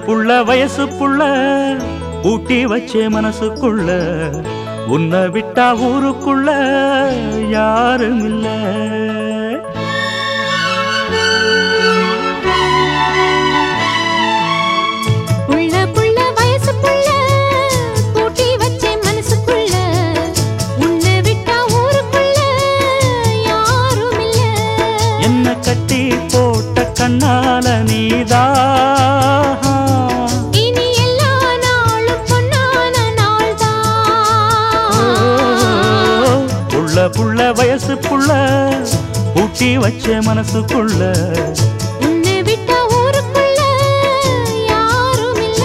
புள்ள வயசு புள்ள ஊட்டி வச்சே மனசுக்குள்ள உன்னை விட்டா ஊருக்குள்ள யாரும் இல்ல. கட்டி போட்ட கண்ணால நீதா இனி எல்லா நாளும் பொன்னான நாள்தா. புள்ள புள்ள வயசு புள்ள ஊட்டி வச்ச மனசுக்குள்ள உன்னை விட்ட ஊருக்குள்ள யாரும் இல்ல.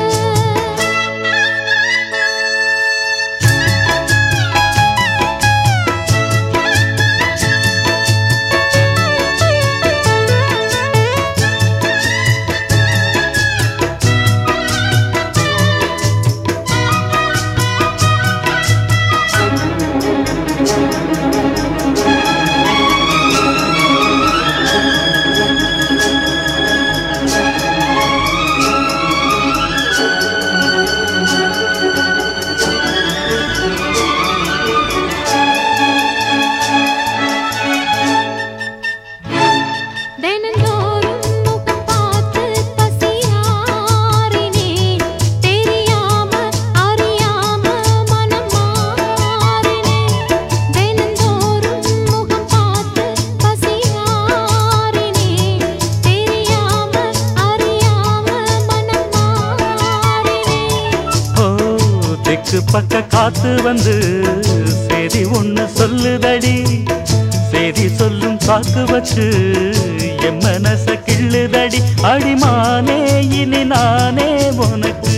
பக்க காத்து வந்து சேதி ஒண்ணு சொல்லுதடி, சேதி சொல்லும் சாக்கு வச்சு என் மனச கிள்ளுதடி. அடிமானே இனி நானே உனக்கு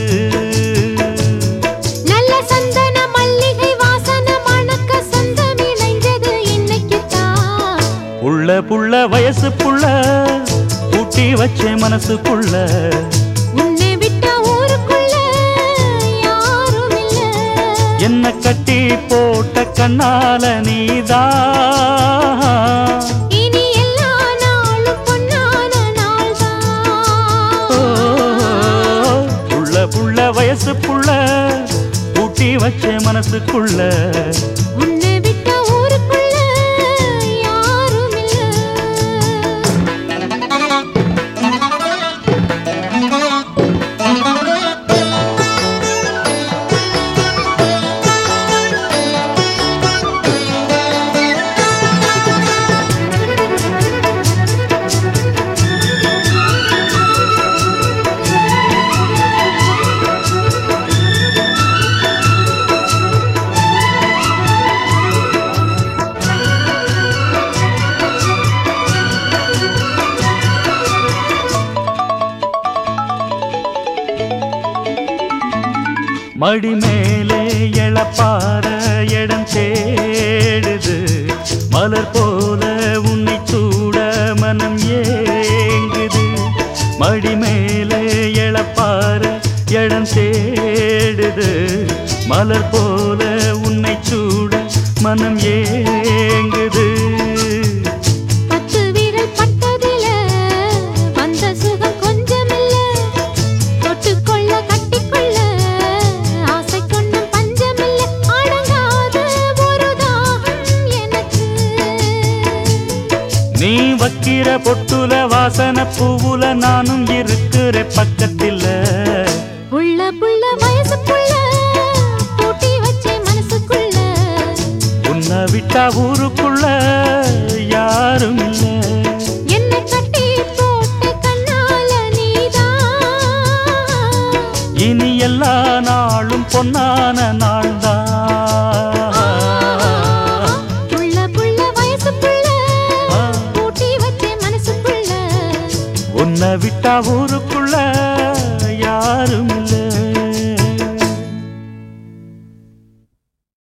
நல்ல சந்தன மல்லிகை வாசன மணக்க சொந்தம் இணைஞ்சது இன்னைக்குத்தான். புள்ள புள்ள வயசு புள்ள ஊட்டி வச்ச மனசுக்குள்ள உன்னை விட்ட ஊருக்குள்ள யாரும் இல்ல. என்ன கட்டி போட்ட கண்ணால நீதா இனி எல்லா நாளும் பொன்னான நாள்தா. புள்ள புள்ள வயசு புள்ள ஊட்டி வச்ச மனசுக்குள்ள உன்னை விட்ட ஊருக்குள்ள யாரும் இல்ல. மடி மேலே எழப்பார இடம் தேடுது, மலர் போல உன்னை சூட மனம் ஏங்குது. மடி மேலே எழப்பார இடம் தேடுது, மலர் போல உன்னை சூட மனம் ஏங்குது. நீ வக்கிற பொட்டுல வாசன பூவுல நானும் இருக்கிற பக்கத்தில். புள்ள புள்ள வயசு புள்ள பூட்டி வச்சே மனசுக்குள்ள உன்னை விட்டா ஊருக்குள்ள யாரும் இல்ல. என்ன கட்டி போட்ட கண்ணால நீதா இனி எல்லா நாளும் பொன்னான நாள்தான். உன்னை விட்டா ஊருக்குள்ள யாரும் இல்ல.